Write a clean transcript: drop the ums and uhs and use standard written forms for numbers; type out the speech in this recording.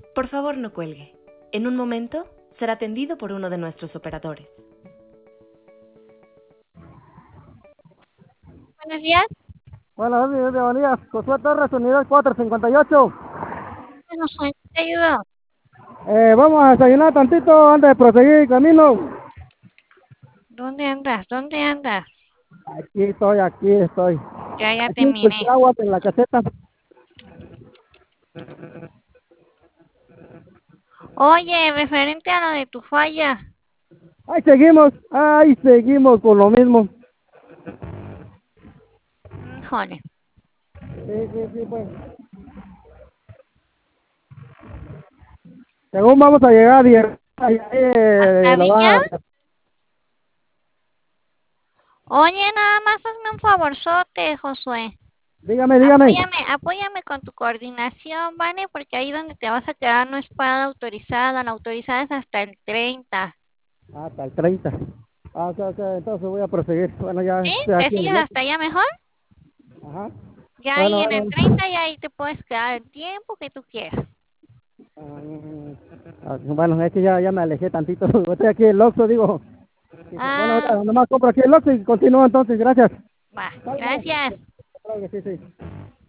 Por favor, no cuelgue. En un momento será atendido por uno de nuestros operadores. Buenos días. Buenas noches, bienvenidas. Josué Torres, unidad 458. Bueno, soy, te ayudo. Vamos a desayunar tantito antes de proseguir el camino. ¿Dónde andas? ¿Dónde andas? Aquí estoy. Ya te Aquí en miré. Cuitlagua, en la caseta. Oye, referente a lo de tu falla. Ahí seguimos con lo mismo. Joder. Sí, pues. Según vamos a llegar, ¿Hasta lo Villa? va a... Oye, nada más hazme un favorzote, Josué. Dígame. Apóyame con tu coordinación, ¿vale? Porque ahí donde te vas a quedar no es parada autorizada. La autorizada es hasta el 30. Hasta el 30. Ok, entonces voy a proseguir. Bueno, ya ¿Sí? estoy ¿Te aquí en el sigues otro. hasta allá mejor? Ajá. Ya ahí Bueno, en el bueno. 30 y ahí te puedes quedar el tiempo que tú quieras. Bueno, es que ya me alejé tantito. Estoy aquí en el Oxxo, digo. Bueno, Ah, ahorita nomás compro aquí el Oxxo y continúo entonces, gracias. va. Vale. Gracias. Claro que sí.